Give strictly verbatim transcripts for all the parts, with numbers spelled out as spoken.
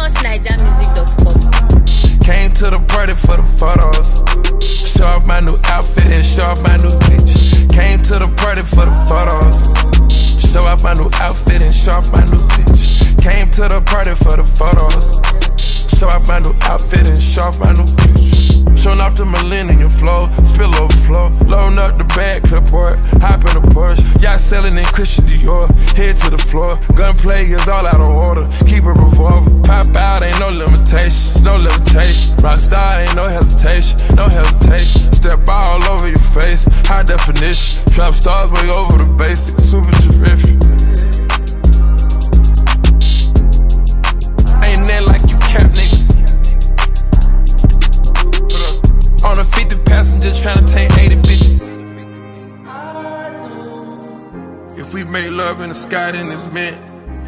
famous naija music dot com. Came to the party for the photos. Show off my new outfit and show off my new bitch. Came to the party for the photos. Show off my new outfit and show off my new bitch. Came to the party for the photos. Show off my new outfit and show off my new bitch. Showing off the millennium flow, spill overflow. Loading up the bag, clipboard, hop in the Porsche. Y'all selling in Christian Dior, head to the floor. Gunplay is all out of order, keep a revolver. Pop out, ain't no limitations, no limitation. Rockstar, ain't no hesitation, no hesitation. Step all over your face, high definition. Trap stars way over the basics, super terrific. Ain't that like you cap niggas. On a fifty passenger tryna take eighty bitches. If we make love in the sky, then it's meant.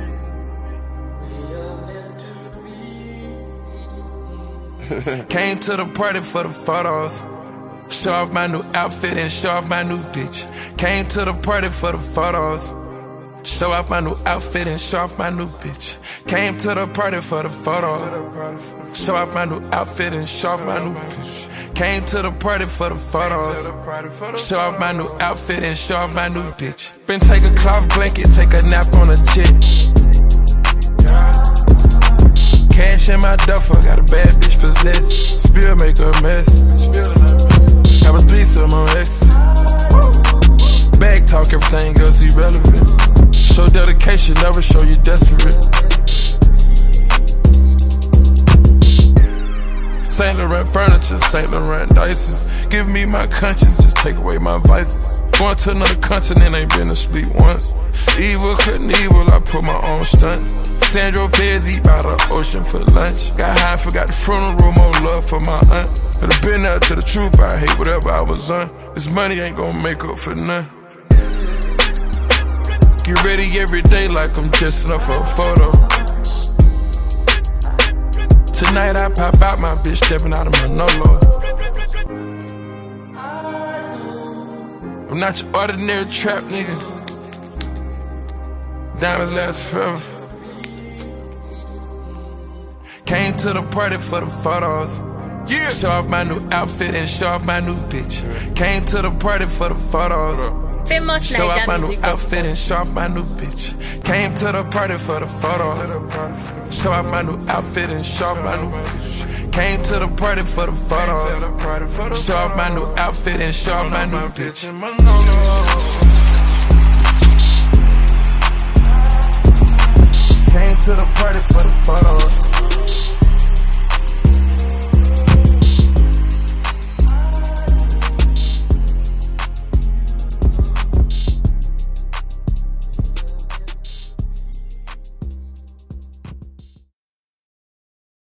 Came to the party for the photos. Show off my new outfit and show off my new bitch. Came to the party for the photos. Show off my new outfit and show off my new bitch. Came to the party for the photos. Show off my new outfit and show off my new bitch. Came to the party for the photos. Show off my new outfit and show off my new bitch. Been take a cloth blanket, take a nap on a jet. Cash in my duffel, got a bad bitch possessed. Spill make a mess. Have a threesome on X. Bag talk, everything else irrelevant. Show dedication, never show you desperate. Saint Laurent furniture, Saint Laurent dices. Give me my conscience, just take away my vices. Going to another continent, ain't been asleep once. Evil couldn't evil, I put my own stunt. Sandro Pez eat by the ocean for lunch. Got high, forgot the funeral, more love for my aunt. But I been out to the truth, I hate whatever I was on. This money ain't gonna make up for none. Get ready every day like I'm dressing up for a photo. Tonight I pop out my bitch stepping out of my no-lo. I'm not your ordinary trap nigga. Diamonds last forever. Came to the party for the photos. Yeah. Show off my new outfit and show off my new bitch. Came to the party for the photos. Famous show off my new music outfit and show off my new bitch. Came to the party for the photos. Show off my new outfit and show off my new bitch. Came to the party for the photos. Show off my new outfit and show off my new bitch. Came to the party